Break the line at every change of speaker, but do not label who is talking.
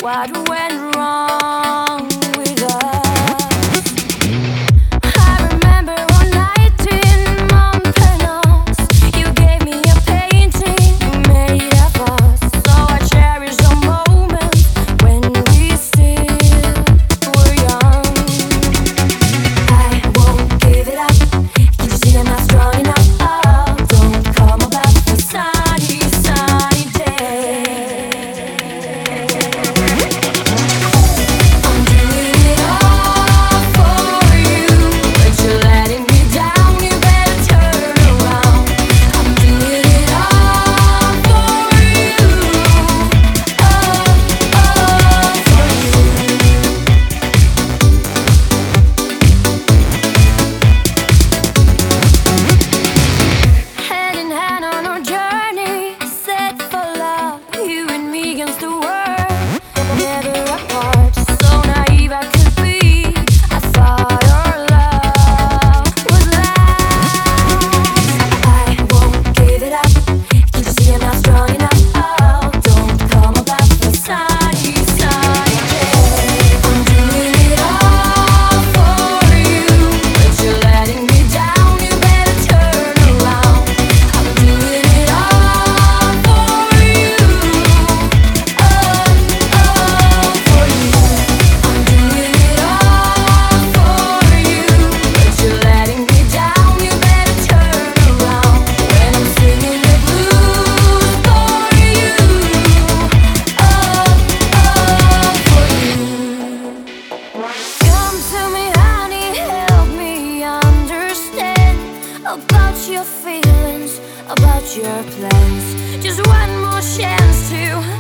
what went wrong with us. I remember one night in Montparnasse, you gave me a painting made of us. So I cherish the moments when we still were young. I won't give it up. Can't you see I'm not strong enough? Oh, don't come about the sunny, sunny day. I'm doing it all for you, but you're letting me down. You better turn around. I'm doing it all for you. Oh, for you. Hand in hand on our journey, set for love, you and me against the world, never apart. So naive I could be, I thought our love was last. I won't give it up. Can't you see I'm not strong enough? Oh, don't come about the sunny, sunny day. I'm doing it all for you, but you're letting me down. You better turn around. I'm doing it all for you. Oh, for you. I'm doing it all for you, but you're letting me down. You better turn around. When I'm singing the blues for you. For you. Come to me, honey, help me understand about your feelings, about your plans. Just one more chance to